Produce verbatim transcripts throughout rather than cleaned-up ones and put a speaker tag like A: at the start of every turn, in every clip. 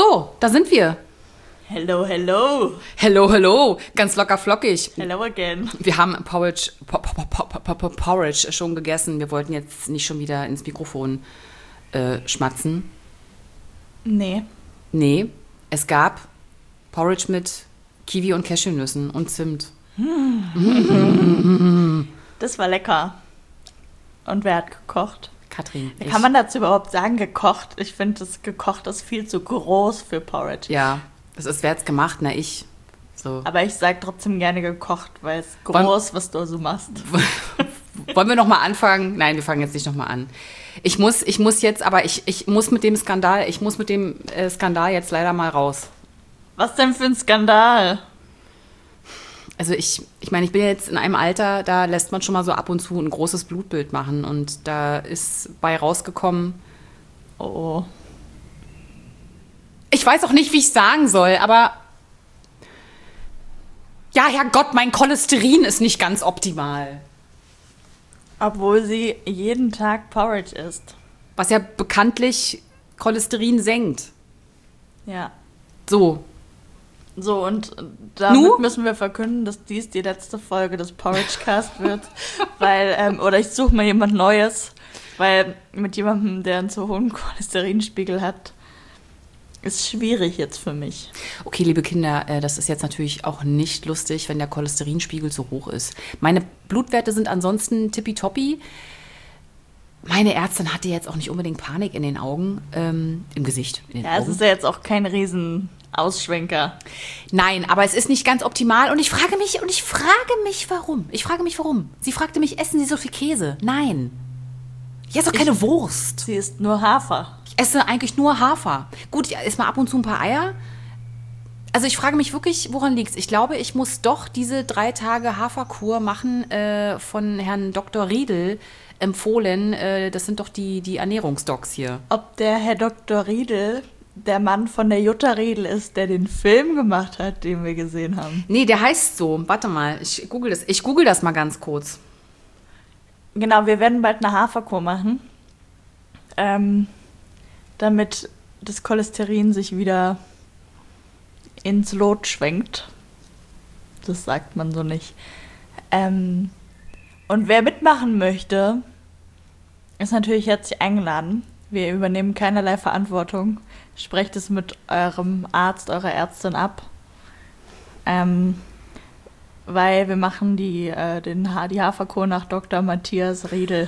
A: So, da sind wir.
B: Hello, hello.
A: Hello, hello. Ganz locker flockig.
B: Hello again.
A: Wir haben Porridge, Porridge schon gegessen. Wir wollten jetzt nicht schon wieder ins Mikrofon äh, schmatzen.
B: Nee.
A: Nee, es gab Porridge mit Kiwi und Cashewnüssen und Zimt.
B: Das war lecker. Und wer hat gekocht?
A: Katrin.
B: Wie kann man dazu überhaupt sagen, gekocht? Ich finde, das gekocht ist viel zu groß für Porridge.
A: Ja, das ist, wer hat's gemacht? Na, ich. So.
B: Aber ich sage trotzdem gerne gekocht, weil es groß,
A: Wollen,
B: was du so machst.
A: Wollen wir nochmal anfangen? Nein, wir fangen jetzt nicht nochmal an. Ich muss, ich muss jetzt, aber ich, ich muss mit dem Skandal, ich muss mit dem äh, Skandal jetzt leider mal raus.
B: Was denn für ein Skandal?
A: Also ich, ich meine, ich bin jetzt in einem Alter, da lässt man schon mal so ab und zu ein großes Blutbild machen und da ist bei rausgekommen,
B: oh.
A: Ich weiß auch nicht, wie ich sagen soll, aber ja, Herrgott, mein Cholesterin ist nicht ganz optimal.
B: Obwohl sie jeden Tag Porridge isst.
A: Was ja bekanntlich Cholesterin senkt.
B: Ja.
A: So.
B: So, und damit
A: nu?
B: müssen wir verkünden, dass dies die letzte Folge des Porridge-Cast wird. weil, ähm, oder ich suche mal jemand Neues, weil mit jemandem, der einen zu hohen Cholesterinspiegel hat, ist schwierig jetzt für mich.
A: Okay, liebe Kinder, äh, das ist jetzt natürlich auch nicht lustig, wenn der Cholesterinspiegel zu hoch ist. Meine Blutwerte sind ansonsten tippitoppi. Meine Ärztin hatte jetzt auch nicht unbedingt Panik in den Augen, ähm, im Gesicht. In den
B: ja,
A: Augen.
B: Es ist ja jetzt auch kein Riesen-Ausschwenker.
A: Nein, aber es ist nicht ganz optimal und ich frage mich, und ich frage mich, warum. Ich frage mich, warum. Sie fragte mich, essen Sie so viel Käse? Nein. Ich esse doch keine ich, Wurst.
B: Sie isst nur Hafer.
A: Ich esse eigentlich nur Hafer. Gut, ich esse mal ab und zu ein paar Eier. Also ich frage mich wirklich, woran liegt's? Ich glaube, ich muss doch diese drei Tage Haferkur machen, äh, von Herrn Doktor Riedel empfohlen. Äh, das sind doch die, die Ernährungsdocs hier.
B: Ob der Herr Doktor Riedel der Mann von der Jutta Riedel ist, der den Film gemacht hat, den wir gesehen haben?
A: Nee, der heißt so. Warte mal, ich google das. Ich google das mal ganz kurz.
B: Genau, wir werden bald eine Haferkur machen, ähm, damit das Cholesterin sich wieder ins Lot schwenkt. Das sagt man so nicht. Ähm, und wer mitmachen möchte, ist natürlich herzlich eingeladen. Wir übernehmen keinerlei Verantwortung. Sprecht es mit eurem Arzt, eurer Ärztin ab. Ähm, weil wir machen die, äh, den, die Haferkur nach Doktor Matthias Riedel.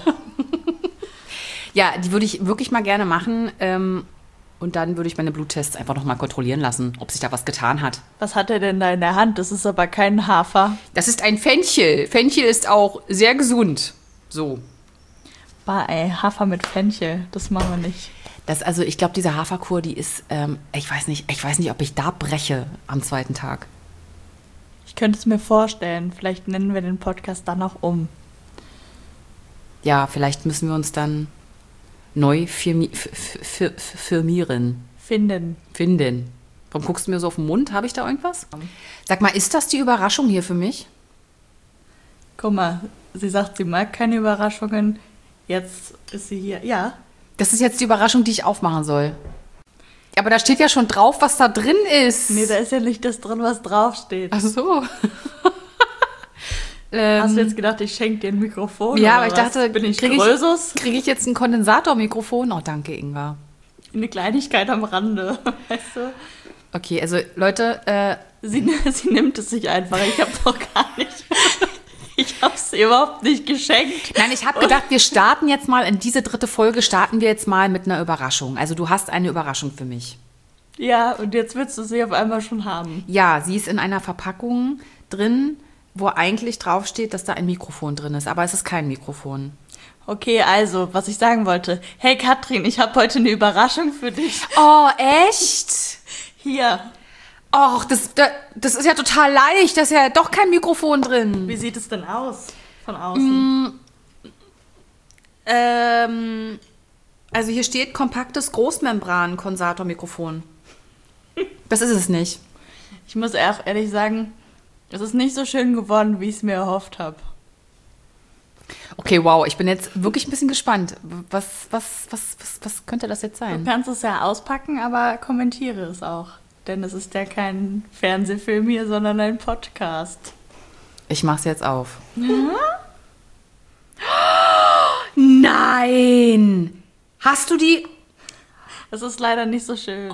A: Ja, die würde ich wirklich mal gerne machen. Ähm, und dann würde ich meine Bluttests einfach nochmal kontrollieren lassen, ob sich da was getan hat.
B: Was hat er denn da in der Hand? Das ist aber kein Hafer.
A: Das ist ein Fenchel. Fenchel ist auch sehr gesund. So.
B: Bah, ey, Hafer mit Fenchel, das machen wir nicht.
A: Das, also ich glaube, diese Haferkur, die ist, ähm, ich weiß nicht, ich weiß nicht, ob ich da breche am zweiten Tag.
B: Ich könnte es mir vorstellen. Vielleicht nennen wir den Podcast dann auch um.
A: Ja, vielleicht müssen wir uns dann neu firmi- f- f- f- firmieren.
B: Finden.
A: Finden. Warum guckst du mir so auf den Mund? Habe ich da irgendwas? Sag mal, ist das die Überraschung hier für mich?
B: Guck mal, sie sagt, sie mag keine Überraschungen. Jetzt ist sie hier. Ja.
A: Das ist jetzt die Überraschung, die ich aufmachen soll. Aber da steht ja schon drauf, was da drin ist.
B: Nee, da ist ja nicht das drin, was draufsteht.
A: Ach so.
B: Hast du jetzt gedacht, ich schenke dir ein Mikrofon?
A: Ja, aber ich was? dachte,
B: bin ich
A: kriege
B: Grösus?
A: ich, krieg ich jetzt ein Kondensatormikrofon? Oh, danke, Ingwer.
B: Eine Kleinigkeit am Rande, weißt du?
A: Okay, also Leute, äh,
B: sie, sie nimmt es sich einfach. Ich habe doch gar nicht... Ich habe es überhaupt nicht geschenkt.
A: Nein, ich habe gedacht, wir starten jetzt mal, in diese dritte Folge starten wir jetzt mal mit einer Überraschung. Also du hast eine Überraschung für mich.
B: Ja, und jetzt willst du sie auf einmal schon haben.
A: Ja, sie ist in einer Verpackung drin, wo eigentlich draufsteht, dass da ein Mikrofon drin ist. Aber es ist kein Mikrofon.
B: Okay, also, was ich sagen wollte. Hey Katrin, ich habe heute eine Überraschung für dich.
A: Oh, echt?
B: Hier.
A: Och, das, das ist ja total leicht. Da ist ja doch kein Mikrofon drin.
B: Wie sieht es denn aus von außen?
A: Mm, ähm, also hier steht kompaktes Großmembran-Kondensatormikrofon. Das ist es nicht.
B: Ich muss auch ehrlich sagen, es ist nicht so schön geworden, wie ich es mir erhofft habe.
A: Okay, wow, ich bin jetzt wirklich ein bisschen gespannt. Was, was, was, was, was könnte das jetzt
B: Du
A: sein?
B: kannst es ja auspacken, aber kommentiere es auch. Denn es ist ja kein Fernsehfilm hier, sondern ein Podcast.
A: Ich mach's jetzt auf. Nein! Hast du die...
B: Es ist leider nicht so schön.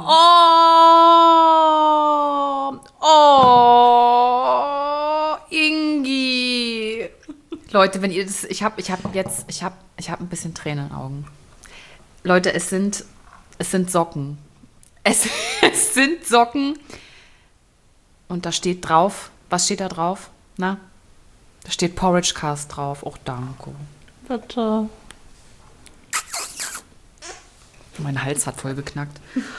A: Oh! Oh! Ingi! Leute, wenn ihr das... Ich habe ich hab jetzt... Ich habe ich hab ein bisschen Tränen in den Augen. Leute, es sind... Es sind Socken. Es, es sind Socken. Und da steht drauf... Was steht da drauf? Na? Da steht Porridge Cast drauf. Oh, danke.
B: Bitte.
A: Mein Hals hat voll geknackt.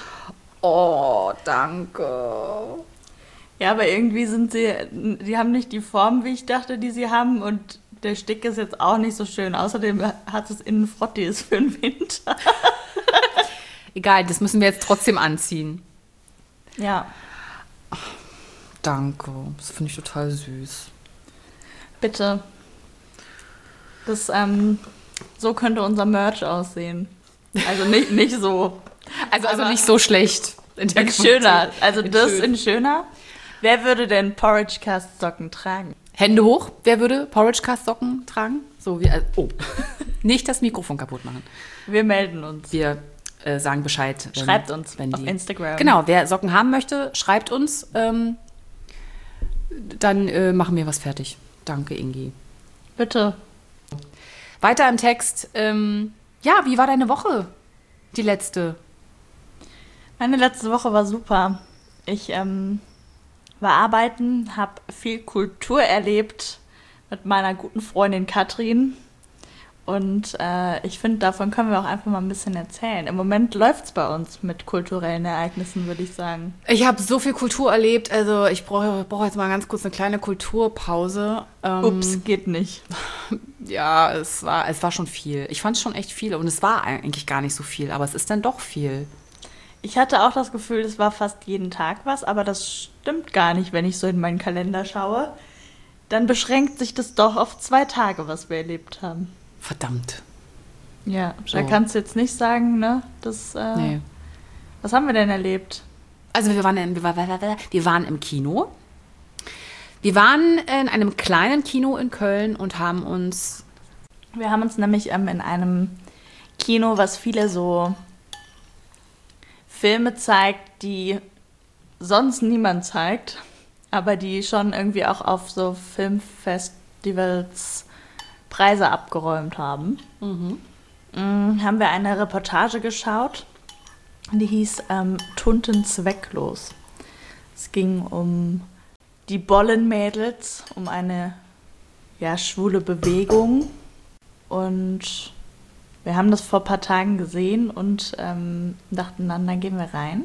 A: Oh, danke.
B: Ja, aber irgendwie sind sie, die haben nicht die Form, wie ich dachte, die sie haben. Und der Stick ist jetzt auch nicht so schön. Außerdem hat es innen Frottis für den Winter.
A: Egal, das müssen wir jetzt trotzdem anziehen.
B: Ja.
A: Danke. Das finde ich total süß.
B: Bitte. Das, ähm, so könnte unser Merch aussehen. Also nicht, nicht so.
A: Also, also nicht so schlecht.
B: In der in schöner. Also
A: in
B: das
A: schön.
B: in schöner. Wer würde denn Porridge Cast Socken tragen?
A: Hände hoch. Wer würde Porridge Cast Socken tragen? So wie. Also, oh. Nicht das Mikrofon kaputt machen.
B: Wir melden uns.
A: Wir äh, sagen Bescheid.
B: Wenn, schreibt uns
A: wenn
B: auf
A: die,
B: Instagram.
A: Genau, wer Socken haben möchte, schreibt uns. Ähm, dann äh, machen wir was fertig. Danke, Ingi.
B: Bitte.
A: Weiter im Text. Ähm, ja, wie war deine Woche? Die letzte.
B: Meine letzte Woche war super. Ich ähm, war arbeiten, habe viel Kultur erlebt mit meiner guten Freundin Katrin. Und äh, ich finde, davon können wir auch einfach mal ein bisschen erzählen. Im Moment läuft es bei uns mit kulturellen Ereignissen, würde ich sagen.
A: Ich habe so viel Kultur erlebt, also ich brauche brauch jetzt mal ganz kurz eine kleine Kulturpause. Ähm,
B: Ups, geht nicht.
A: Ja, es war, es war schon viel. Ich fand es schon echt viel und es war eigentlich gar nicht so viel, aber es ist dann doch viel.
B: Ich hatte auch das Gefühl, es war fast jeden Tag was, aber das stimmt gar nicht, wenn ich so in meinen Kalender schaue. Dann beschränkt sich das doch auf zwei Tage, was wir erlebt haben.
A: Verdammt.
B: Ja,
A: so.
B: Da kannst du jetzt nicht sagen, ne? Das, äh,
A: nee.
B: Was haben wir denn erlebt?
A: Also wir waren, in, wir, war, wir waren im Kino. Wir waren in einem kleinen Kino in Köln und haben uns...
B: Wir haben uns nämlich ähm, in einem Kino, was viele so Filme zeigt, die sonst niemand zeigt, aber die schon irgendwie auch auf so Filmfestivals Preise abgeräumt haben, mhm. ähm, haben wir eine Reportage geschaut, die hieß ähm, Tunten zwecklos. Es ging um die Bollenmädels, um eine ja, schwule Bewegung und wir haben das vor ein paar Tagen gesehen und ähm, dachten dann, dann gehen wir rein.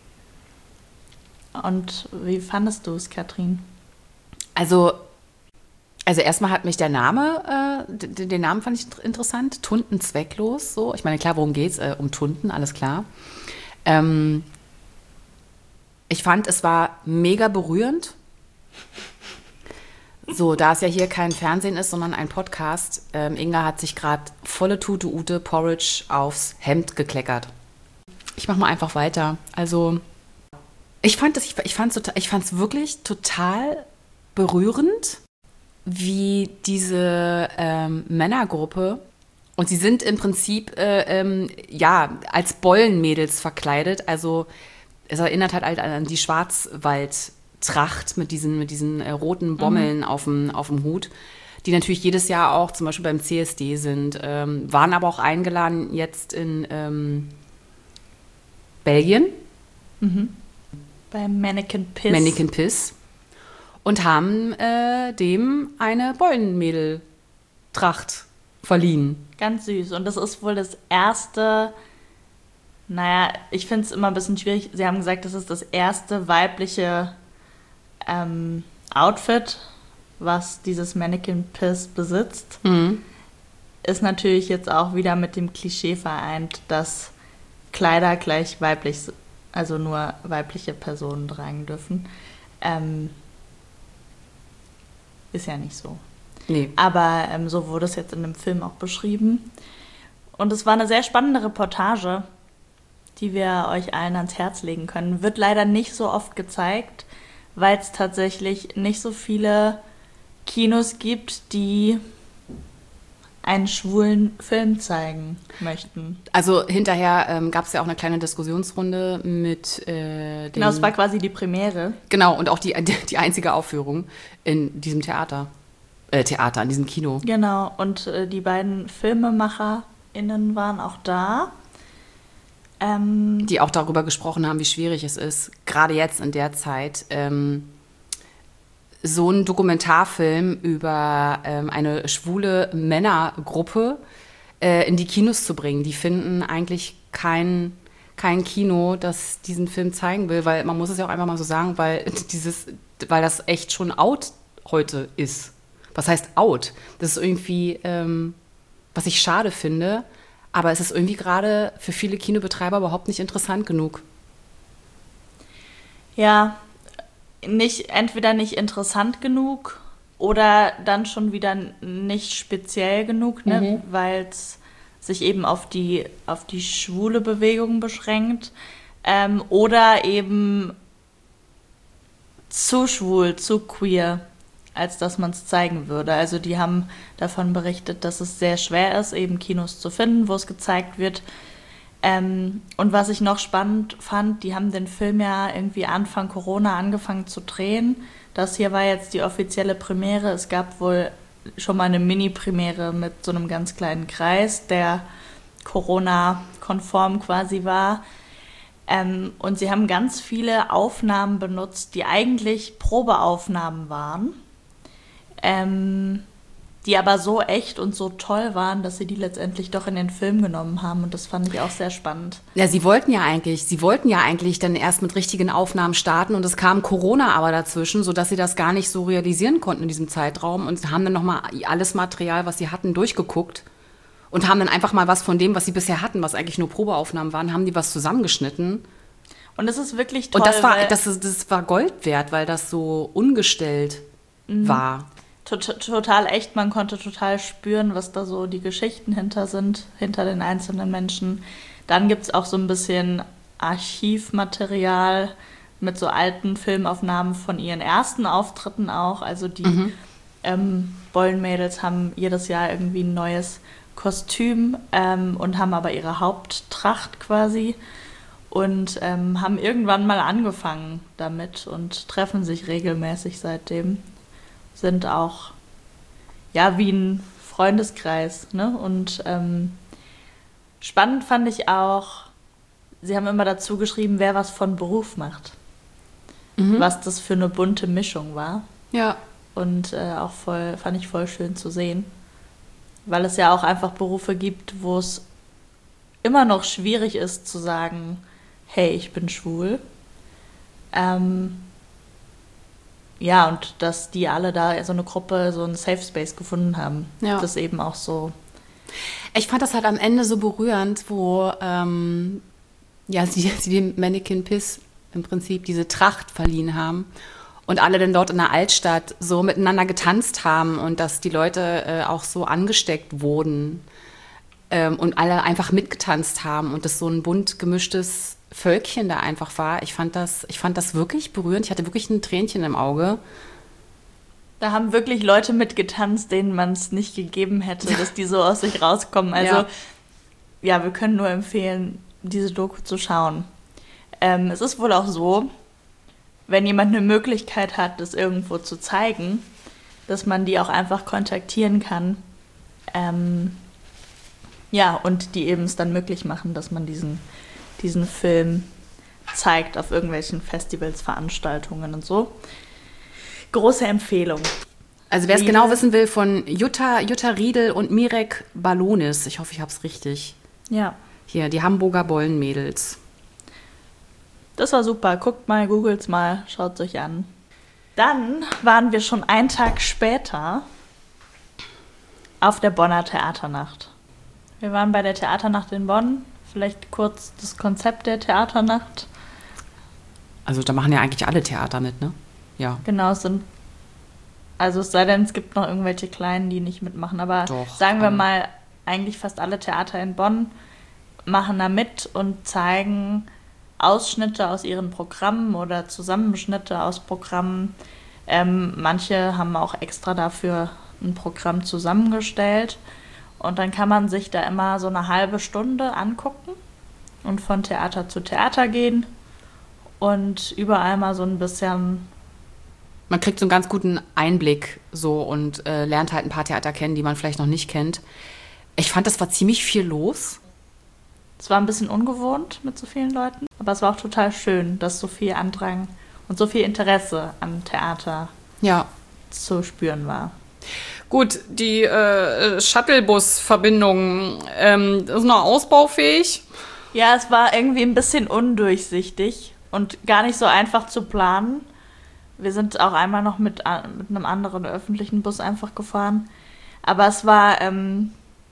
B: Und wie fandest du es, Katrin?
A: Also Also erstmal hat mich der Name, äh, den, den Namen fand ich interessant, Tunten zwecklos, so. Ich meine, klar, worum geht's? Äh, um Tunten, alles klar. Ähm, ich fand, es war mega berührend. So, da es ja hier kein Fernsehen ist, sondern ein Podcast, ähm, Inga hat sich gerade volle Tute Ute Porridge aufs Hemd gekleckert. Ich mach mal einfach weiter. Also, ich fand es ich, ich fand's total, ich fand's wirklich total berührend, wie diese ähm, Männergruppe, und sie sind im Prinzip äh, ähm, ja, als Bollenmädels verkleidet, also es erinnert halt an die Schwarzwaldtracht mit diesen, mit diesen äh, roten Bommeln mhm. auf dem, auf dem Hut, die natürlich jedes Jahr auch zum Beispiel beim C S D sind, ähm, waren aber auch eingeladen jetzt in ähm, Belgien.
B: Mhm. Beim Mannequin Piss.
A: Mannequin Piss. Und haben äh, dem eine Bollenmädel-Tracht verliehen.
B: Ganz süß. Und das ist wohl das erste, naja, ich finde es immer ein bisschen schwierig. Sie haben gesagt, das ist das erste weibliche ähm, Outfit, was dieses Mannequin Piss besitzt. Mhm. Ist natürlich jetzt auch wieder mit dem Klischee vereint, dass Kleider gleich weiblich, also nur weibliche Personen tragen dürfen. Ähm, Ist ja nicht so.
A: Nee.
B: Aber ähm, so wurde es jetzt in dem Film auch beschrieben. Und es war eine sehr spannende Reportage, die wir euch allen ans Herz legen können. Wird leider nicht so oft gezeigt, weil es tatsächlich nicht so viele Kinos gibt, die einen schwulen Film zeigen möchten.
A: Also hinterher ähm, gab es ja auch eine kleine Diskussionsrunde mit äh, den...
B: Genau, es war quasi die Premiere.
A: Genau, und auch die, die einzige Aufführung in diesem Theater. Äh, Theater, in diesem Kino.
B: Genau, und äh, die beiden FilmemacherInnen waren auch da. Ähm,
A: die auch darüber gesprochen haben, wie schwierig es ist, gerade jetzt in der Zeit, ähm, so einen Dokumentarfilm über ähm, eine schwule Männergruppe äh, in die Kinos zu bringen. Die finden eigentlich kein, kein Kino, das diesen Film zeigen will, weil man muss es ja auch einfach mal so sagen, weil, dieses, weil das echt schon out heute ist. Was heißt out? Das ist irgendwie, ähm, was ich schade finde, aber es ist irgendwie gerade für viele Kinobetreiber überhaupt nicht interessant genug.
B: Ja, nicht, entweder nicht interessant genug oder dann schon wieder nicht speziell genug, ne?
A: Mhm.
B: Weil es sich eben auf die, auf die schwule Bewegung beschränkt. Ähm, oder eben zu schwul, zu queer, als dass man es zeigen würde. Also die haben davon berichtet, dass es sehr schwer ist, eben Kinos zu finden, wo es gezeigt wird. Ähm, und was ich noch spannend fand, die haben den Film ja irgendwie Anfang Corona angefangen zu drehen. Das hier war jetzt die offizielle Premiere. Es gab wohl schon mal eine Mini-Premiere mit so einem ganz kleinen Kreis, der Corona-konform quasi war. Ähm, und sie haben ganz viele Aufnahmen benutzt, die eigentlich Probeaufnahmen waren, ähm, die aber so echt und so toll waren, dass sie die letztendlich doch in den Film genommen haben. Und das fand ich auch sehr spannend.
A: Ja, sie wollten ja eigentlich, sie wollten ja eigentlich dann erst mit richtigen Aufnahmen starten und es kam Corona aber dazwischen, sodass sie das gar nicht so realisieren konnten in diesem Zeitraum und haben dann nochmal alles Material, was sie hatten, durchgeguckt und haben dann einfach mal was von dem, was sie bisher hatten, was eigentlich nur Probeaufnahmen waren, haben die was zusammengeschnitten.
B: Und es ist wirklich toll.
A: Und das war, das, das war Gold wert, weil das so ungestellt mhm. war.
B: Total echt, man konnte total spüren, was da so die Geschichten hinter sind, hinter den einzelnen Menschen. Dann gibt es auch so ein bisschen Archivmaterial mit so alten Filmaufnahmen von ihren ersten Auftritten auch. Also die mhm. ähm, Bollenmädels haben jedes Jahr irgendwie ein neues Kostüm ähm, und haben aber ihre Haupttracht quasi und ähm, haben irgendwann mal angefangen damit und treffen sich regelmäßig seitdem. Sind auch, ja, wie ein Freundeskreis, ne? Und ähm, spannend fand ich auch, sie haben immer dazu geschrieben, wer was von Beruf macht. Mhm. Was das für eine bunte Mischung war.
A: Ja.
B: Und äh, auch voll, fand ich voll schön zu sehen. Weil es ja auch einfach Berufe gibt, wo es immer noch schwierig ist zu sagen, hey, ich bin schwul. Ähm, Ja, und dass die alle da, so eine Gruppe, so einen Safe Space gefunden haben. Ja. Das eben auch so.
A: Ich fand das halt am Ende so berührend, wo ähm, ja, sie, sie dem Mannequin Piss im Prinzip diese Tracht verliehen haben und alle dann dort in der Altstadt so miteinander getanzt haben und dass die Leute äh, auch so angesteckt wurden ähm, und alle einfach mitgetanzt haben und das so ein bunt gemischtes Völkchen da einfach war. Ich fand das, ich fand das wirklich berührend. Ich hatte wirklich ein Tränchen im Auge.
B: Da haben wirklich Leute mitgetanzt, denen man es nicht gegeben hätte, dass die so aus sich rauskommen. Also ja, ja wir können nur empfehlen, diese Doku zu schauen. Ähm, es ist wohl auch so, wenn jemand eine Möglichkeit hat, das irgendwo zu zeigen, dass man die auch einfach kontaktieren kann. Ähm, ja, und die eben es dann möglich machen, dass man diesen diesen Film zeigt auf irgendwelchen Festivals, Veranstaltungen und so. Große Empfehlung.
A: Also wer es genau wissen will, von Jutta, Jutta Riedel und Mirek Balonis. Ich hoffe, ich habe es richtig.
B: Ja.
A: Hier, die Hamburger Bollenmädels.
B: Das war super. Guckt mal, googelt's mal, schaut's euch an. Dann waren wir schon einen Tag später auf der Bonner Theaternacht. Wir waren bei der Theaternacht in Bonn. Vielleicht kurz das Konzept der Theaternacht.
A: Also da machen ja eigentlich alle Theater mit, ne? Ja.
B: Genau, es sind Also es sei denn, es gibt noch irgendwelche Kleinen, die nicht mitmachen. Aber
A: Doch,
B: sagen wir
A: alle.
B: mal, eigentlich fast alle Theater in Bonn machen da mit und zeigen Ausschnitte aus ihren Programmen oder Zusammenschnitte aus Programmen. Ähm, manche haben auch extra dafür ein Programm zusammengestellt. Und dann kann man sich da immer so eine halbe Stunde angucken und von Theater zu Theater gehen und überall mal so ein bisschen.
A: Man kriegt so einen ganz guten Einblick so und äh, lernt halt ein paar Theater kennen, die man vielleicht noch nicht kennt. Ich fand, das war ziemlich viel los.
B: Es war ein bisschen ungewohnt mit so vielen Leuten, aber es war auch total schön, dass so viel Andrang und so viel Interesse am Theater
A: Ja.
B: zu spüren war.
A: Gut, die äh, Shuttlebus-Verbindung ähm, ist noch ausbaufähig.
B: Ja, es war irgendwie ein bisschen undurchsichtig und gar nicht so einfach zu planen. Wir sind auch einmal noch mit, mit einem anderen öffentlichen Bus einfach gefahren. Aber es war, ähm,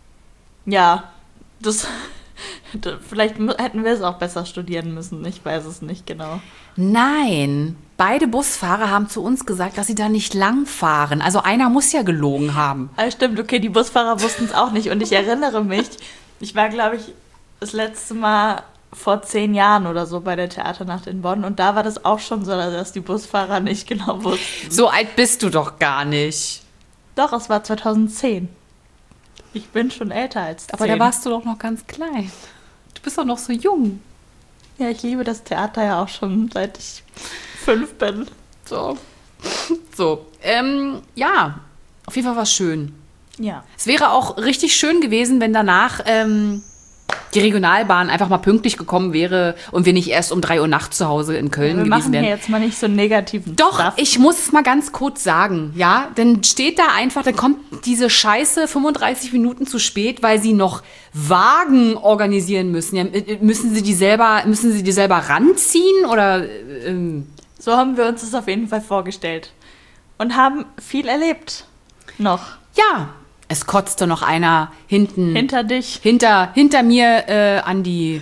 B: ja, das, vielleicht hätten wir es auch besser studieren müssen. Ich weiß es nicht genau.
A: Nein, beide Busfahrer haben zu uns gesagt, dass sie da nicht lang fahren. Also einer muss ja gelogen haben.
B: Ah, stimmt, okay, die Busfahrer wussten es auch nicht. Und ich erinnere mich, ich war, glaube ich, das letzte Mal vor zehn Jahren oder so bei der Theaternacht in Bonn. Und da war das auch schon so, dass die Busfahrer nicht genau wussten.
A: So alt bist du doch gar nicht.
B: Doch, es war zweitausendzehn. Ich bin schon älter als zehn.
A: Aber da warst du doch noch ganz klein. Du bist doch noch so jung.
B: Ja, ich liebe das Theater ja auch schon, seit ich fünf bin.
A: So. So. Ähm, ja, auf jeden Fall war es schön.
B: Ja.
A: Es wäre auch richtig schön gewesen, wenn danach ähm, die Regionalbahn einfach mal pünktlich gekommen wäre und wir nicht erst um drei Uhr nachts zu Hause in Köln
B: Wir
A: gewesen
B: machen
A: wären.
B: hier jetzt mal nicht so einen negativen
A: Doch,
B: Stuff.
A: ich muss es mal ganz kurz sagen, ja, dann steht da einfach, dann kommt diese Scheiße fünfunddreißig Minuten zu spät, weil sie noch Wagen organisieren müssen. Ja, müssen sie die selber, müssen sie die selber ranziehen oder ähm,
B: So haben wir uns das auf jeden Fall vorgestellt. Und haben viel erlebt. Noch.
A: ja, es kotzte noch einer hinten
B: Hinter dich.
A: hinter hinter mir äh, an die.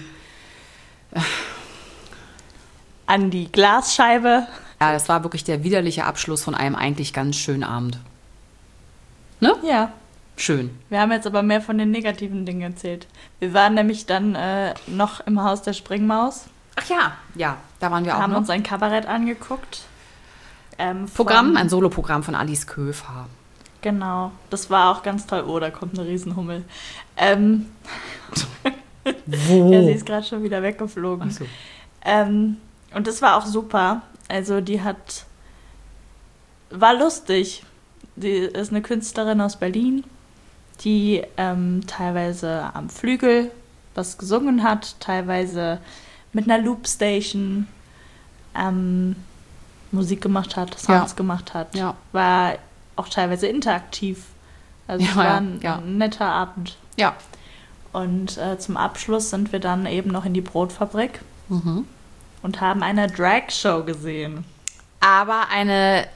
B: An die Glasscheibe.
A: Ja, das war wirklich der widerliche Abschluss von einem eigentlich ganz schönen Abend. Ne?
B: Ja.
A: Schön.
B: Wir haben jetzt aber mehr von den negativen Dingen erzählt. Wir waren nämlich dann äh, noch im Haus der Springmaus.
A: Ach ja, ja, da waren wir auch
B: haben
A: noch.
B: uns ein Kabarett angeguckt. Ähm,
A: Programm,
B: von-
A: ein Soloprogramm von Alice Köfer.
B: Genau, das war auch ganz toll. Oh, da kommt eine Riesenhummel. Ähm,
A: Wo?
B: ja, sie ist gerade schon wieder weggeflogen.
A: Ach so.
B: Ähm, und das war auch super. Also die hat, war lustig. Die ist eine Künstlerin aus Berlin, die ähm, teilweise am Flügel was gesungen hat, teilweise mit einer Loopstation ähm, Musik gemacht hat, Sounds
A: Ja.
B: gemacht hat.
A: Ja.
B: War auch teilweise interaktiv. Also
A: Ja,
B: es war
A: ja,
B: ein,
A: ja.
B: ein netter Abend.
A: Ja.
B: Und äh, zum Abschluss sind wir dann eben noch in die Brotfabrik
A: Mhm.
B: und haben eine Drag-Show gesehen.
A: Aber eine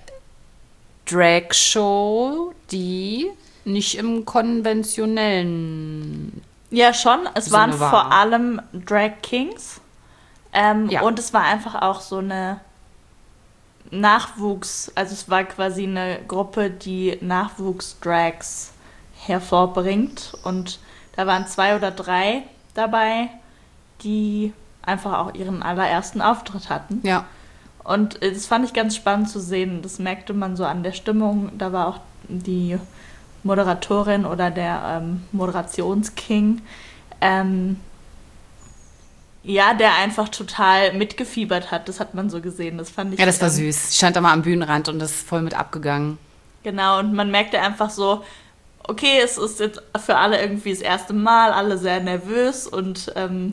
A: Drag-Show, die nicht im konventionellen.
B: Ja, schon. Es
A: Sinne
B: waren
A: war.
B: vor allem Drag Kings. Ähm,
A: Ja.
B: Und es war einfach auch so eine Nachwuchs, also es war quasi eine Gruppe, die Nachwuchs-Drags hervorbringt. Und da waren zwei oder drei dabei, die einfach auch ihren allerersten Auftritt hatten.
A: Ja.
B: Und das fand ich ganz spannend zu sehen. Das merkte man so an der Stimmung. Da war auch die Moderatorin oder der ähm, Moderationsking. Ähm, ja, der einfach total mitgefiebert hat. Das hat man so gesehen. Das fand ich.
A: Ja, das war
B: ähm,
A: süß. Ich stand da mal am Bühnenrand und ist voll mit abgegangen.
B: Genau, und man merkte einfach so, okay, es ist jetzt für alle irgendwie das erste Mal, alle sehr nervös und ähm,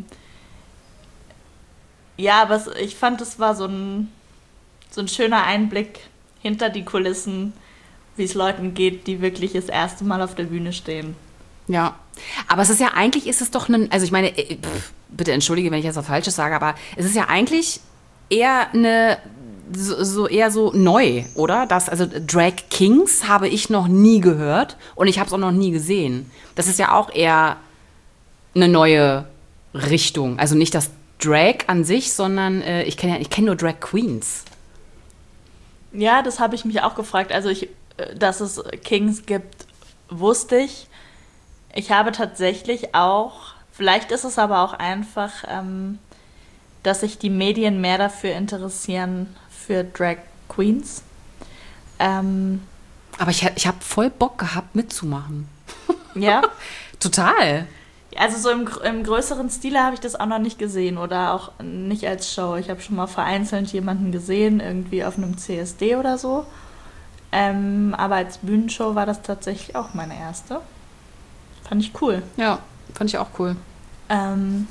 B: ja, aber es, ich fand, es war so ein, so ein schöner Einblick hinter die Kulissen, wie es Leuten geht, die wirklich das erste Mal auf der Bühne stehen.
A: Ja. Aber es ist ja, eigentlich ist es doch ein, also ich meine, äh, pff, bitte entschuldige, wenn ich jetzt was Falsches sage, aber es ist ja eigentlich eher eine, so, so eher so neu, oder? Das, also Drag Kings habe ich noch nie gehört und ich habe es auch noch nie gesehen. Das ist ja auch eher eine neue Richtung. Also nicht das Drag an sich, sondern äh, ich kenne ja, ich kenne nur Drag Queens.
B: Ja, das habe ich mich auch gefragt. Also ich dass es Kings gibt, wusste ich. Ich habe tatsächlich auch, vielleicht ist es aber auch einfach, ähm, dass sich die Medien mehr dafür interessieren, für Drag Queens. Ähm,
A: Aber ich, ich habe voll Bock gehabt, mitzumachen.
B: Ja?
A: Total.
B: Also so im, im größeren Stile habe ich das auch noch nicht gesehen oder auch nicht als Show. Ich habe schon mal vereinzelt jemanden gesehen, irgendwie auf einem C S D oder so. Ähm, aber als Bühnenshow war das tatsächlich auch meine erste. Fand ich cool.
A: Ja, fand ich auch cool.
B: Ähm,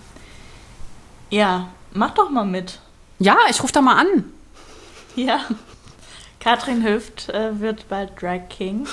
B: ja, mach doch mal mit.
A: Ja, ich rufe da mal an.
B: Ja. Katrin Hüft äh, wird bald Drag King.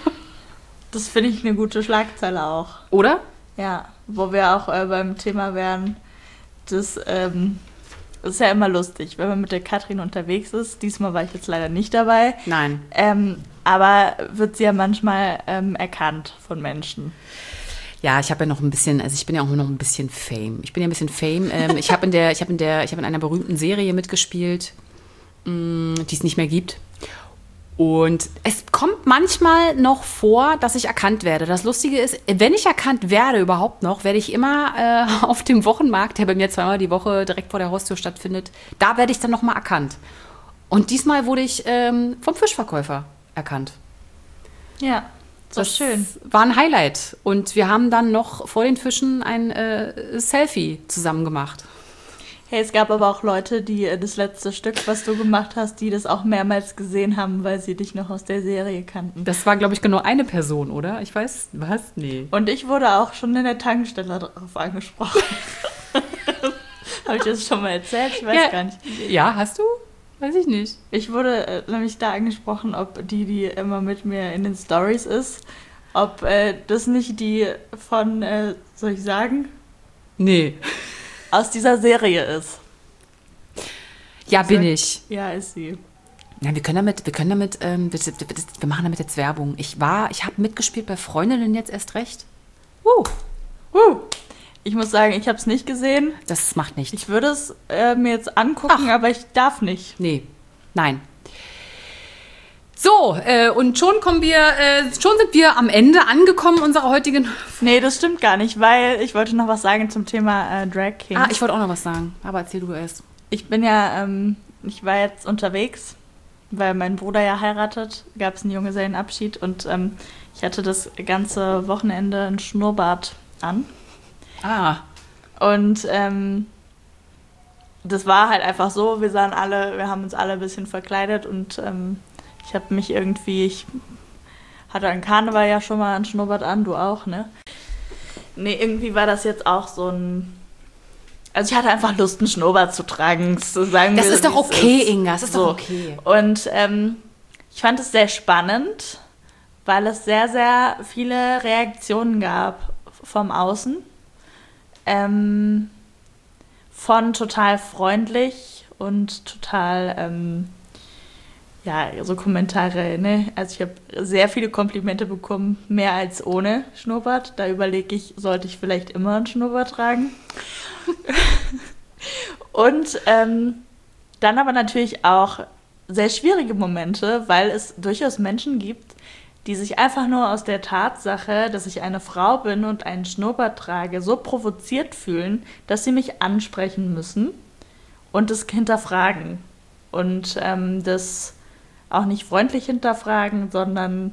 B: Das finde ich eine gute Schlagzeile auch.
A: Oder?
B: Ja, wo wir auch äh, beim Thema wären, das, ähm, das ist ja immer lustig, wenn man mit der Katrin unterwegs ist. Diesmal war ich jetzt leider nicht dabei.
A: Nein.
B: Ähm, aber wird sie ja manchmal ähm, erkannt von Menschen.
A: Ja, ich habe ja noch ein bisschen, also ich bin ja auch noch ein bisschen Fame. Ich bin ja ein bisschen Fame. Ähm, ich habe in der, ich habe in der, ich habe in einer berühmten Serie mitgespielt, mh, die es nicht mehr gibt. Und es kommt manchmal noch vor, dass ich erkannt werde. Das Lustige ist, wenn ich erkannt werde überhaupt noch, werde ich immer äh, auf dem Wochenmarkt, der bei mir zweimal die Woche direkt vor der Haustür stattfindet, da werde ich dann nochmal erkannt. Und diesmal wurde ich ähm, vom Fischverkäufer erkannt.
B: Ja, so
A: das
B: schön.
A: War ein Highlight. Und wir haben dann noch vor den Fischen ein äh, Selfie zusammen gemacht.
B: Hey, es gab aber auch Leute, die äh, das letzte Stück, was du gemacht hast, die das auch mehrmals gesehen haben, weil sie dich noch aus der Serie kannten.
A: Das war, glaube ich, genau eine Person, oder? Ich weiß, was? Nee.
B: Und ich wurde auch schon in der Tankstelle darauf angesprochen. Habe ich das schon mal erzählt? Ich weiß
A: ja,
B: gar nicht.
A: Ja, hast du? Weiß ich nicht.
B: Ich wurde äh, nämlich da angesprochen, ob die, die immer mit mir in den Stories ist, ob äh, das nicht die von, äh, soll ich sagen?
A: Nee.
B: Aus dieser Serie ist.
A: Ja, bin ich.
B: Ja, ist sie.
A: Ja, wir können damit, wir können damit, ähm, wir, wir machen damit jetzt Werbung. Ich war, ich habe mitgespielt bei Freundinnen jetzt erst recht.
B: Uh, uh. Ich muss sagen, ich habe es nicht gesehen.
A: Das macht nichts.
B: Ich würde es äh, mir jetzt angucken, Ach. aber ich darf nicht.
A: Nee, nein. So, äh, und schon kommen wir, äh, schon sind wir am Ende angekommen unserer heutigen...
B: Nee, das stimmt gar nicht, weil ich wollte noch was sagen zum Thema äh, Drag King.
A: Ah, ich wollte auch noch was sagen, aber erzähl du erst.
B: Ich bin ja, ähm, ich war jetzt unterwegs, weil mein Bruder ja heiratet, gab es einen Junggesellenabschied und ähm, ich hatte das ganze Wochenende ein Schnurrbart an.
A: Ah.
B: Und ähm, das war halt einfach so, wir sahen alle, wir haben uns alle ein bisschen verkleidet und ähm, ich habe mich irgendwie, ich hatte an Karneval ja schon mal ein Schnurrbart an, du auch, ne? Nee, irgendwie war das jetzt auch so ein, also ich hatte einfach Lust, einen Schnurrbart zu tragen. So sagen
A: das
B: wir,
A: ist doch okay,
B: ist.
A: Inga, das ist
B: so.
A: doch okay.
B: Und ähm, ich fand es sehr spannend, weil es sehr, sehr viele Reaktionen gab vom Außen. Ähm, von total freundlich und total, ähm, ja, so Kommentare, ne? Also ich habe sehr viele Komplimente bekommen, mehr als ohne Schnurrbart. Da überlege ich, sollte ich vielleicht immer einen Schnurrbart tragen? Und ähm, dann aber natürlich auch sehr schwierige Momente, weil es durchaus Menschen gibt, die sich einfach nur aus der Tatsache, dass ich eine Frau bin und einen Schnurrbart trage, so provoziert fühlen, dass sie mich ansprechen müssen und das hinterfragen. Und ähm, das auch nicht freundlich hinterfragen, sondern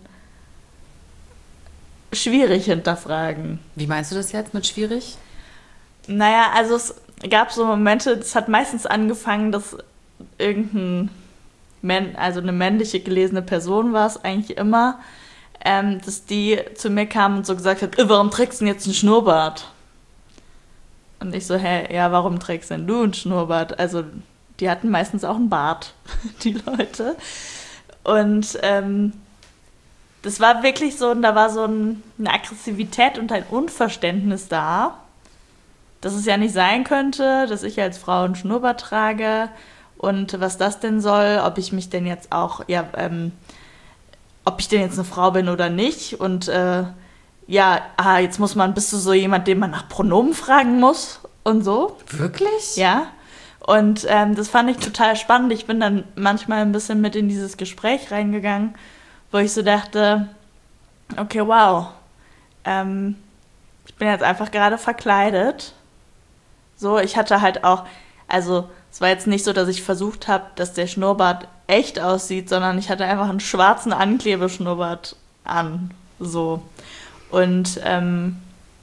B: schwierig hinterfragen.
A: Wie meinst du das jetzt mit schwierig?
B: Naja, also es gab so Momente, es hat meistens angefangen, dass irgendein, Män- also eine männliche gelesene Person war es eigentlich immer, ähm, dass die zu mir kam und so gesagt hat, warum trägst du denn jetzt einen Schnurrbart? Und ich so, hä, ja, warum trägst denn du einen Schnurrbart? Also die hatten meistens auch einen Bart, die Leute. Und ähm, das war wirklich so, und da war so ein, eine Aggressivität und ein Unverständnis da, dass es ja nicht sein könnte, dass ich als Frau einen Schnurrbart trage und was das denn soll, ob ich mich denn jetzt auch, ja, ähm, ob ich denn jetzt eine Frau bin oder nicht. Und äh, ja, ah, jetzt muss man, bist du so jemand, den man nach Pronomen fragen muss und so.
A: Wirklich?
B: Ja. Und ähm, das fand ich total spannend. Ich bin dann manchmal ein bisschen mit in dieses Gespräch reingegangen, wo ich so dachte, okay, wow, ähm, ich bin jetzt einfach gerade verkleidet. So, ich hatte halt auch, also es war jetzt nicht so, dass ich versucht habe, dass der Schnurrbart echt aussieht, sondern ich hatte einfach einen schwarzen Anklebeschnurrbart an, so. Und, ähm...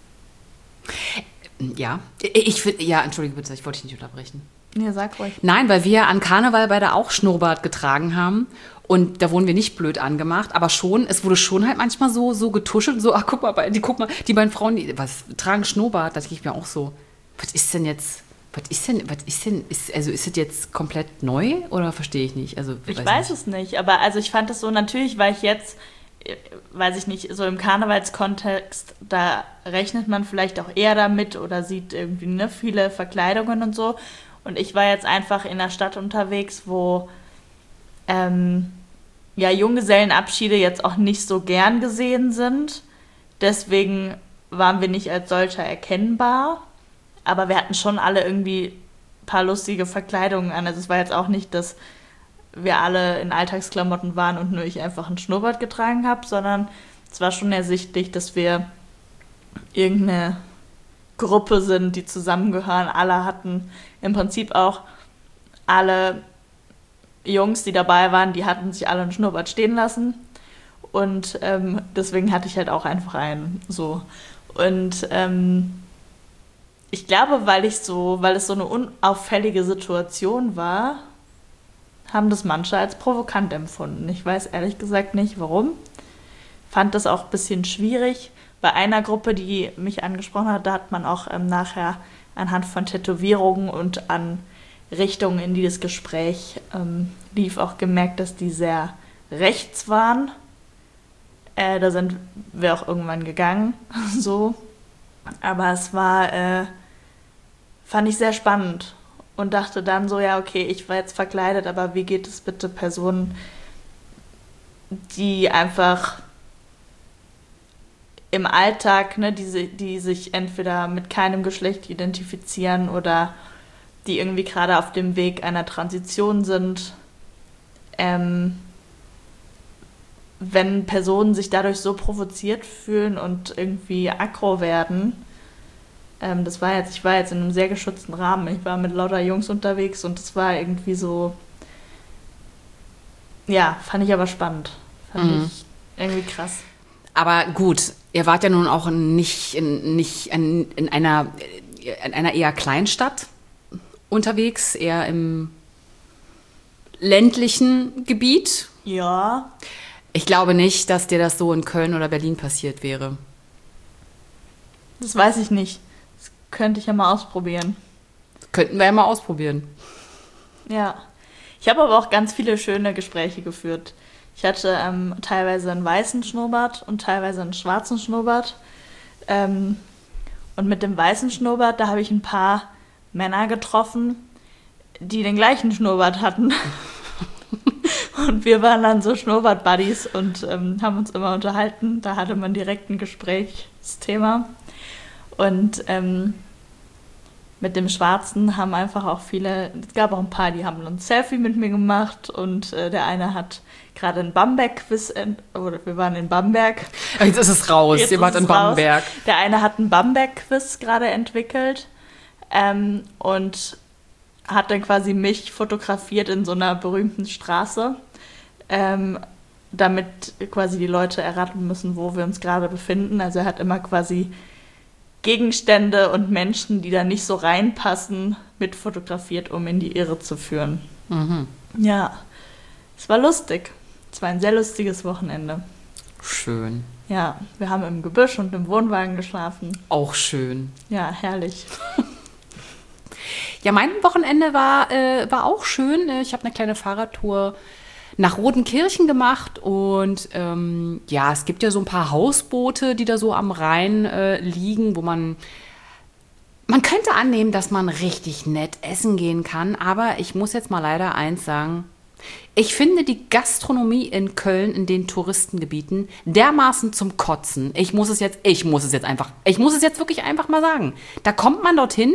A: Ja, ich finde, ja, entschuldige bitte, ich wollte dich nicht unterbrechen.
B: Ja, sag ruhig.
A: Nein, weil wir an Karneval beide auch Schnurrbart getragen haben und da wurden wir nicht blöd angemacht, aber schon, es wurde schon halt manchmal so, so getuschelt, so, ach, guck mal, die, guck mal, die beiden Frauen, die was, tragen Schnurrbart, da denke ich mir auch so, was ist denn jetzt, was ist denn, was ist denn, ist, also ist das jetzt komplett neu oder verstehe ich nicht? Also,
B: ich
A: weiß,
B: weiß
A: nicht.
B: es nicht, aber also ich fand es so, natürlich, weil ich jetzt, weiß ich nicht, so im Karnevalskontext, da rechnet man vielleicht auch eher damit oder sieht irgendwie ne, viele Verkleidungen und so. Und ich war jetzt einfach in der Stadt unterwegs, wo ähm, ja, Junggesellenabschiede jetzt auch nicht so gern gesehen sind. Deswegen waren wir nicht als solcher erkennbar. Aber wir hatten schon alle irgendwie ein paar lustige Verkleidungen an. Also es war jetzt auch nicht, dass wir alle in Alltagsklamotten waren und nur ich einfach einen Schnurrbart getragen habe, sondern es war schon ersichtlich, dass wir irgendeine Gruppe sind, die zusammengehören. Alle hatten im Prinzip auch alle Jungs, die dabei waren, die hatten sich alle einen Schnurrbart stehen lassen. Und ähm, deswegen hatte ich halt auch einfach einen. So. Und ähm, ich glaube, weil ich so, weil es so eine unauffällige Situation war, haben das manche als provokant empfunden. Ich weiß ehrlich gesagt nicht, warum. Fand das auch ein bisschen schwierig. Bei einer Gruppe, die mich angesprochen hat, da hat man auch ähm, nachher anhand von Tätowierungen und an Richtungen, in die das Gespräch ähm, lief, auch gemerkt, dass die sehr rechts waren. Äh, da sind wir auch irgendwann gegangen, so. Aber es war, äh, fand ich sehr spannend und dachte dann so, ja, okay, ich war jetzt verkleidet, aber wie geht es bitte Personen, die einfach im Alltag, ne, die, die sich entweder mit keinem Geschlecht identifizieren oder die irgendwie gerade auf dem Weg einer Transition sind, ähm, wenn Personen sich dadurch so provoziert fühlen und irgendwie aggro werden. Ähm, das war jetzt, ich war jetzt in einem sehr geschützten Rahmen. Ich war mit lauter Jungs unterwegs und das war irgendwie so, ja, fand ich aber spannend. Fand mhm. ich irgendwie krass.
A: Aber gut, ihr wart ja nun auch nicht in, nicht in, in, einer, in einer eher Kleinstadt unterwegs, eher im ländlichen Gebiet.
B: Ja.
A: Ich glaube nicht, dass dir das so in Köln oder Berlin passiert wäre.
B: Das weiß ich nicht. Das könnte ich ja mal ausprobieren.
A: Könnten wir ja mal ausprobieren.
B: Ja. Ich habe aber auch ganz viele schöne Gespräche geführt. Ich hatte ähm, teilweise einen weißen Schnurrbart und teilweise einen schwarzen Schnurrbart. Ähm, und mit dem weißen Schnurrbart, da habe ich ein paar Männer getroffen, die den gleichen Schnurrbart hatten. Und wir waren dann so Schnurrbart-Buddies und ähm, haben uns immer unterhalten. Da hatte man direkt ein Gesprächsthema. Und ähm, mit dem Schwarzen haben einfach auch viele, es gab auch ein paar, die haben ein Selfie mit mir gemacht und äh, der eine hat gerade ein Bamberg-Quiz, oder wir waren in Bamberg.
A: Jetzt ist es raus,
B: Jetzt
A: ihr wart in Bamberg.
B: Raus. Der eine hat ein Bamberg-Quiz gerade entwickelt ähm, und hat dann quasi mich fotografiert in so einer berühmten Straße, ähm, damit quasi die Leute erraten müssen, wo wir uns gerade befinden. Also er hat immer quasi Gegenstände und Menschen, die da nicht so reinpassen, mit fotografiert, um in die Irre zu führen.
A: Mhm.
B: Ja, es war lustig. Es war ein sehr lustiges Wochenende.
A: Schön.
B: Ja, wir haben im Gebüsch und im Wohnwagen geschlafen.
A: Auch schön.
B: Ja, herrlich.
A: Ja, mein Wochenende war, äh, war auch schön. Ich habe eine kleine Fahrradtour nach Rodenkirchen gemacht und ähm, ja, es gibt ja so ein paar Hausboote, die da so am Rhein äh, liegen, wo man, man könnte annehmen, dass man richtig nett essen gehen kann, aber ich muss jetzt mal leider eins sagen, ich finde die Gastronomie in Köln in den Touristengebieten dermaßen zum Kotzen. Ich muss es jetzt, ich muss es jetzt einfach, ich muss es jetzt wirklich einfach mal sagen. Da kommt man dorthin,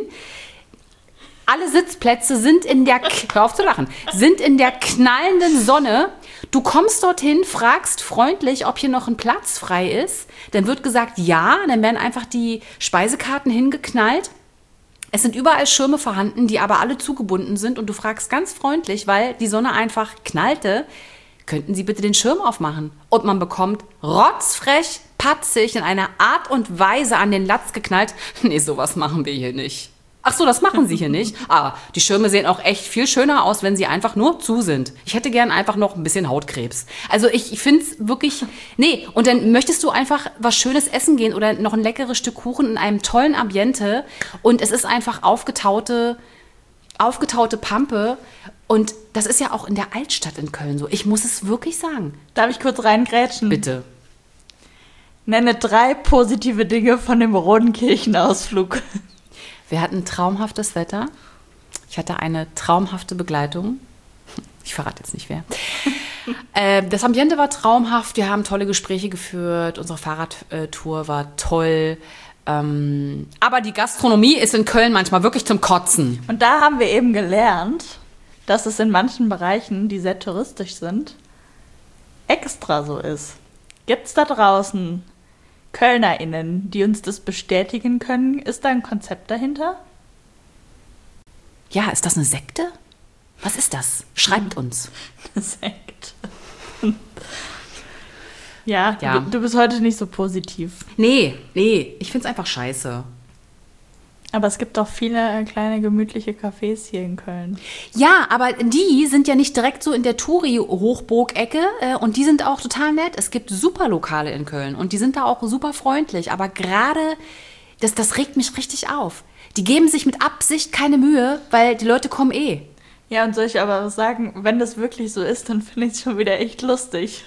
A: alle Sitzplätze sind in der, hör auf zu lachen, sind in der knallenden Sonne. Du kommst dorthin, fragst freundlich, ob hier noch ein Platz frei ist. Dann wird gesagt, ja. Dann werden einfach die Speisekarten hingeknallt. Es sind überall Schirme vorhanden, die aber alle zugebunden sind. Und du fragst ganz freundlich, weil die Sonne einfach knallte, könnten Sie bitte den Schirm aufmachen? Und man bekommt rotzfrech, patzig in einer Art und Weise an den Latz geknallt. Nee, sowas machen wir hier nicht. Ach so, das machen sie hier nicht. Aber die Schirme sehen auch echt viel schöner aus, wenn sie einfach nur zu sind. Ich hätte gern einfach noch ein bisschen Hautkrebs. Also ich, ich finde es wirklich... Nee, und dann möchtest du einfach was Schönes essen gehen oder noch ein leckeres Stück Kuchen in einem tollen Ambiente. Und es ist einfach aufgetaute, aufgetaute Pampe. Und das ist ja auch in der Altstadt in Köln so. Ich muss es wirklich sagen.
B: Darf ich kurz reingrätschen?
A: Bitte.
B: Nenne drei positive Dinge von dem Rodenkirchenausflug.
A: Wir hatten traumhaftes Wetter. Ich hatte eine traumhafte Begleitung. Ich verrate jetzt nicht wer. äh, das Ambiente war traumhaft. Wir haben tolle Gespräche geführt. Unsere Fahrradtour war toll. Ähm, aber die Gastronomie ist in Köln manchmal wirklich zum Kotzen.
B: Und da haben wir eben gelernt, dass es in manchen Bereichen, die sehr touristisch sind, extra so ist. Gibt es da draußen KölnerInnen, die uns das bestätigen können? Ist da ein Konzept dahinter?
A: Ja, ist das eine Sekte? Was ist das? Schreibt uns.
B: Eine Sekte. ja,
A: Ja.
B: Du, du bist heute nicht so positiv.
A: Nee, nee, ich find's einfach scheiße.
B: Aber es gibt doch viele kleine gemütliche Cafés hier in Köln.
A: Ja, aber die sind ja nicht direkt so in der Touri-Hochburg-Ecke äh, und die sind auch total nett. Es gibt super Lokale in Köln und die sind da auch super freundlich. Aber gerade, das, das regt mich richtig auf. Die geben sich mit Absicht keine Mühe, weil die Leute kommen eh.
B: Ja, und soll ich aber was sagen, wenn das wirklich so ist, dann finde ich es schon wieder echt lustig.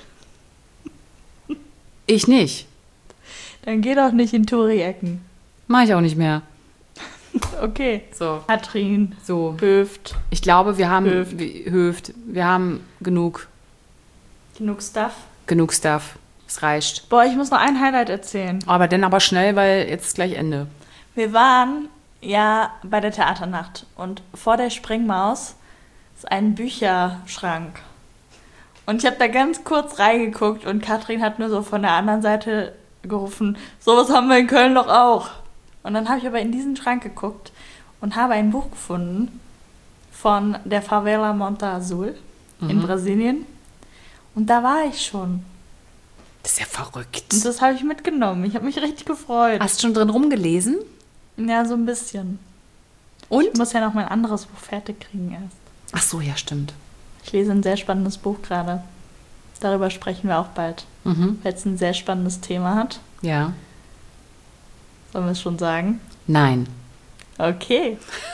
A: Ich nicht.
B: Dann geh doch nicht in Touri-Ecken.
A: Mach ich auch nicht mehr.
B: Okay.
A: So.
B: Katrin.
A: So.
B: Höft.
A: Ich glaube, wir haben
B: Höft.
A: wir- Höft. Wir haben genug,
B: Genug Stuff.
A: genug Stuff. Es reicht.
B: Boah, ich muss noch ein Highlight erzählen.
A: Aber dann aber schnell, weil jetzt ist gleich Ende.
B: Wir waren ja bei der Theaternacht und vor der Springmaus ist ein Bücherschrank. Und ich habe da ganz kurz reingeguckt und Katrin hat nur so von der anderen Seite gerufen, sowas haben wir in Köln doch auch. Und dann habe ich aber in diesen Schrank geguckt und habe ein Buch gefunden von der Favela Monta Azul in
A: Mhm.
B: Brasilien. Und da war ich schon.
A: Das ist ja verrückt.
B: Und das habe ich mitgenommen. Ich habe mich richtig gefreut.
A: Hast du schon drin rumgelesen?
B: Ja, so ein bisschen.
A: Und?
B: Ich muss ja noch mein anderes Buch fertig kriegen erst.
A: Ach so, ja, stimmt.
B: Ich lese ein sehr spannendes Buch gerade. Darüber sprechen wir auch bald,
A: Mhm.
B: weil es ein sehr spannendes Thema hat.
A: Ja.
B: Sollen wir es schon sagen?
A: Nein.
B: Okay.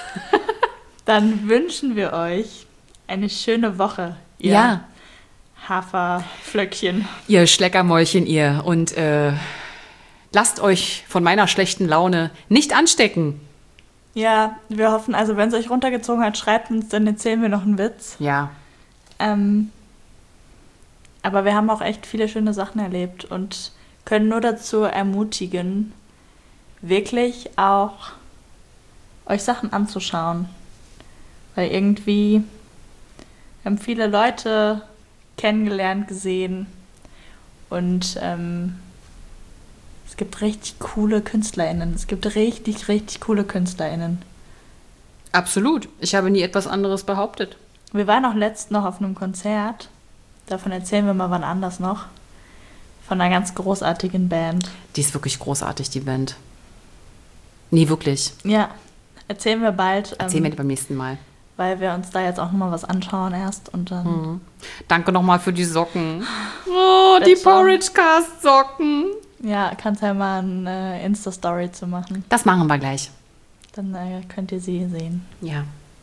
B: Dann wünschen wir euch eine schöne Woche, ihr
A: Ja.
B: Haferflöckchen.
A: Ihr Schleckermäulchen, ihr. Und äh, lasst euch von meiner schlechten Laune nicht anstecken.
B: Ja, wir hoffen, also wenn es euch runtergezogen hat, schreibt uns, dann erzählen wir noch einen Witz.
A: Ja.
B: Ähm, aber wir haben auch echt viele schöne Sachen erlebt und können nur dazu ermutigen, wirklich auch euch Sachen anzuschauen. Weil irgendwie haben viele Leute kennengelernt, gesehen und ähm, es gibt richtig coole KünstlerInnen. Es gibt richtig, richtig coole KünstlerInnen.
A: Absolut. Ich habe nie etwas anderes behauptet.
B: Wir waren auch letzt noch auf einem Konzert. Davon erzählen wir mal wann anders noch. Von einer ganz großartigen Band.
A: Die ist wirklich großartig, die Band. Nee, wirklich.
B: Ja, erzählen wir bald.
A: Erzählen wir
B: ähm,
A: dir beim nächsten Mal.
B: weil wir uns da jetzt auch nochmal was anschauen erst. Und dann
A: Mhm. Danke nochmal für die Socken. Oh, die
B: That's all.
A: Porridge Cast Socken.
B: ja, kannst ja mal eine Insta-Story zu machen.
A: Das machen wir gleich.
B: Dann äh, könnt ihr sie sehen.
A: Ja.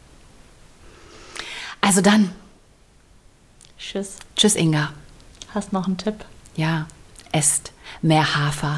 A: Also dann.
B: Tschüss.
A: Tschüss, Inga.
B: Hast noch einen Tipp?
A: Ja, esst mehr Hafer.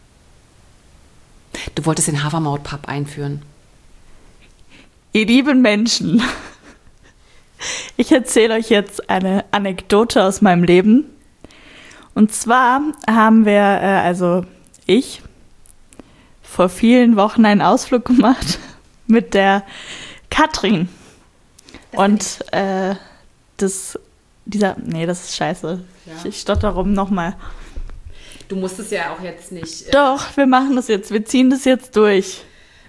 A: Du wolltest den Hafermautpap einführen.
B: Ihr lieben Menschen, ich erzähle euch jetzt eine Anekdote aus meinem Leben. Und zwar haben wir, äh, also ich, vor vielen Wochen einen Ausflug gemacht mit der Katrin. Und äh, das dieser, nee, das ist scheiße.
A: Ja.
B: Ich, ich stotter rum nochmal.
A: Du musst es ja auch jetzt nicht... Äh
B: Doch, wir machen das jetzt, wir ziehen das jetzt durch.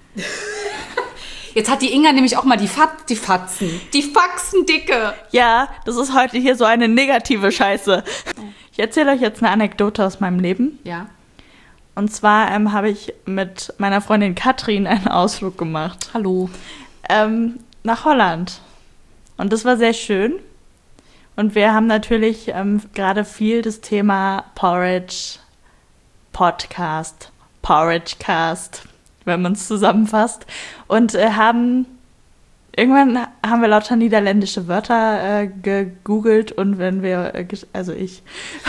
A: Jetzt hat die Inga nämlich auch mal die, Fat die Fatzen, die Faxen dicke.
B: Ja, das ist heute hier so eine negative Scheiße. Ich erzähle euch jetzt eine Anekdote aus meinem Leben.
A: Ja.
B: Und zwar ähm, habe ich mit meiner Freundin Katrin einen Ausflug gemacht.
A: Hallo.
B: Ähm, nach Holland. Und das war sehr schön. Und wir haben natürlich ähm, gerade viel das Thema Porridge, Podcast, Porridgecast, wenn man es zusammenfasst. Und äh, haben, irgendwann haben wir lauter niederländische Wörter äh, gegoogelt und wenn wir, äh, also ich...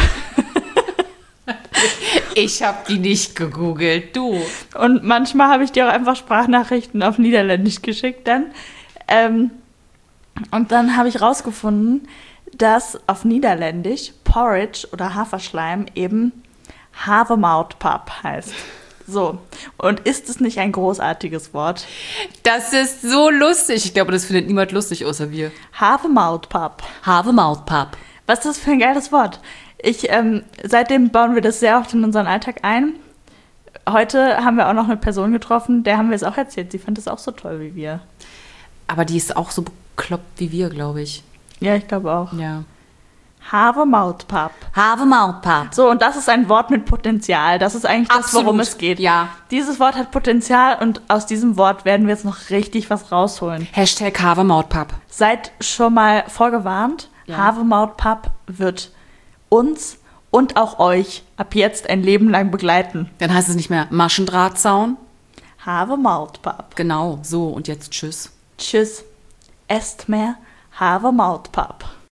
A: Ich habe die nicht gegoogelt, du.
B: Und manchmal habe ich dir auch einfach Sprachnachrichten auf Niederländisch geschickt dann. Ähm, und dann habe ich rausgefunden, dass auf Niederländisch Porridge oder Haferschleim eben Havermoutpap heißt. So, und ist es nicht ein großartiges Wort?
A: Das ist so lustig. Ich glaube, das findet niemand lustig außer wir.
B: Havermoutpap.
A: Havermoutpap.
B: Was ist das für ein geiles Wort? Ich, ähm, seitdem bauen wir das sehr oft in unseren Alltag ein. Heute haben wir auch noch eine Person getroffen, der haben wir es auch erzählt. Sie fand es auch so toll wie wir.
A: Aber die ist auch so bekloppt wie wir, glaube ich.
B: Ja, ich glaube auch.
A: Ja.
B: Havermoutpap.
A: Havermoutpap.
B: So, und das ist ein Wort mit Potenzial. Das ist eigentlich das,
A: Absolut.
B: worum es geht.
A: Ja.
B: Dieses Wort hat Potenzial und aus diesem Wort werden wir jetzt noch richtig was rausholen.
A: Hashtag Havermoutpap.
B: Seid schon mal vorgewarnt,
A: Ja.
B: Havermoutpap wird uns und auch euch ab jetzt ein Leben lang begleiten.
A: Dann heißt es nicht mehr Maschendrahtzaun.
B: Havermoutpap.
A: Genau, so und jetzt tschüss.
B: Tschüss. Esst mehr Havermoutpap.